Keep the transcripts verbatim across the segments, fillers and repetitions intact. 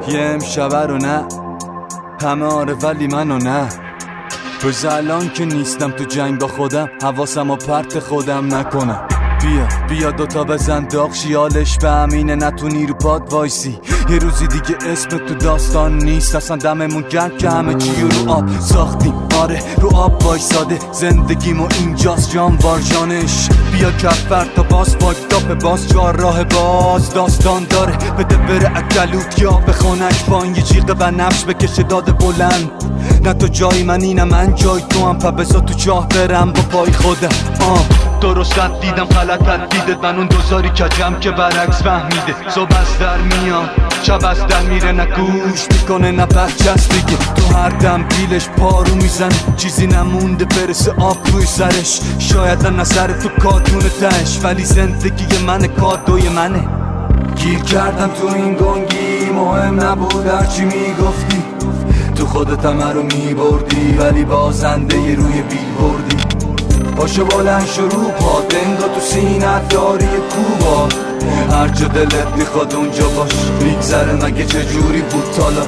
یه امشبه رو نه همه آره ولی منو نه. بز الان که نیستم تو جنگ با خودم، حواسم و پرت خودم نکنم. بیا بیا دوتا بزن داغ شیالش به امینه، نتونی رو پاد وایسی. یه روزی دیگه اسم تو داستان نیست، اصلا دممون گرد که همه چی رو آب ساختیم. آره رو آب وایساده زندگیمو اینجاست جان وارجانش. بیا کفر تا باز فاکتاپ باز چهار راه باز داستان داره. بده بره اکلوت یا بخونش بان یه جیغه و نفش بکشه داد بلند. نه تو جای من اینم من جای تو هم، فبزا تو چاه برم با پای خودم. آه درستت دیدم غلطت دیدت، من اون دوزاری کجم که برعکس فهمیده. صبح از در میاد شب از در میره، نه گوش میکنه نه برچست دیگه. تو هر دم بیلش پارو میزنه، چیزی نمونده برسه آب روی سرش. شاید نظر تو کارتون تش، ولی زندگی منه کادوی منه. گیر کردم تو این گنگی، مهم نبود هرچی میگفتی. تو خودت همه رو میبردی ولی بازنده ی روی بیل بردی. پاشو بلند شروع پا دنگا تو سینت داری کوبا. هر جا دلت میخواد اونجا باش، میگذره مگه چجوری بود تالا.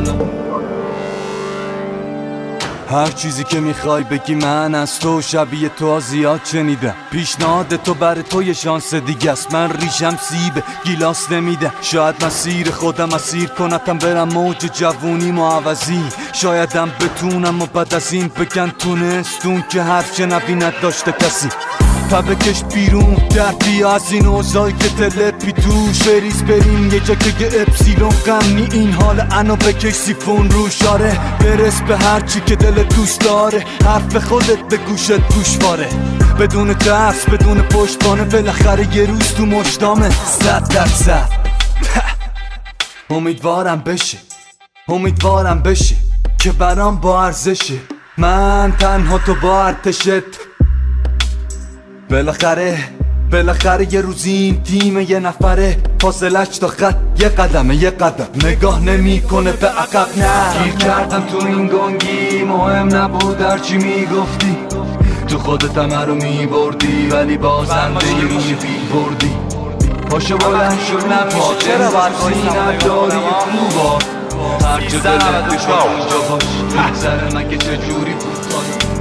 هر چیزی که میخوای بگی من از تو شبیه تو زیاد شنیدم. پیشنهاد تو برای تو یه شانس دیگه است، من ریشم سیبه گیلاس نمیده. شاید مسیر خودم اسیر کنتم برم موج جوونی معوضی. شایدم بتونم و بعد از این بگن تونستون که حرف شنوینت داشته کسی. تا بکش بیرون در بیا از این اوضاعی که تلپی توش. بریز بریم یه جا که یه اپسیلون غمنی این حال انو بکش سیفون روش. آره برس به هرچی که دل دوست داره، حرف خودت به گوشت گوشواره. بدون ترس بدون پشتبانه، بالاخره یه روز تو مشتامه. صد درصد امیدوارم بشه امیدوارم بشه که برام با ارزشه. من تنها تو با ارتشت. بالاخره بالاخره یه روزی این تیم یه نفره، فاصلش تا خط یه قدمه یه قدم نگاه نمیکنه به عقب. نه گیر کردم تو این گنگی، مهم نبود هرچی میگفتی. تو خودت همه رو میبردی ولی بازنده یه روی بیل بردی. پاشو بلند شو نپا چرا باید سینت داری خوبا. هر جا دلت بخواد اونجا باش، میگذره مگه چجوری بود.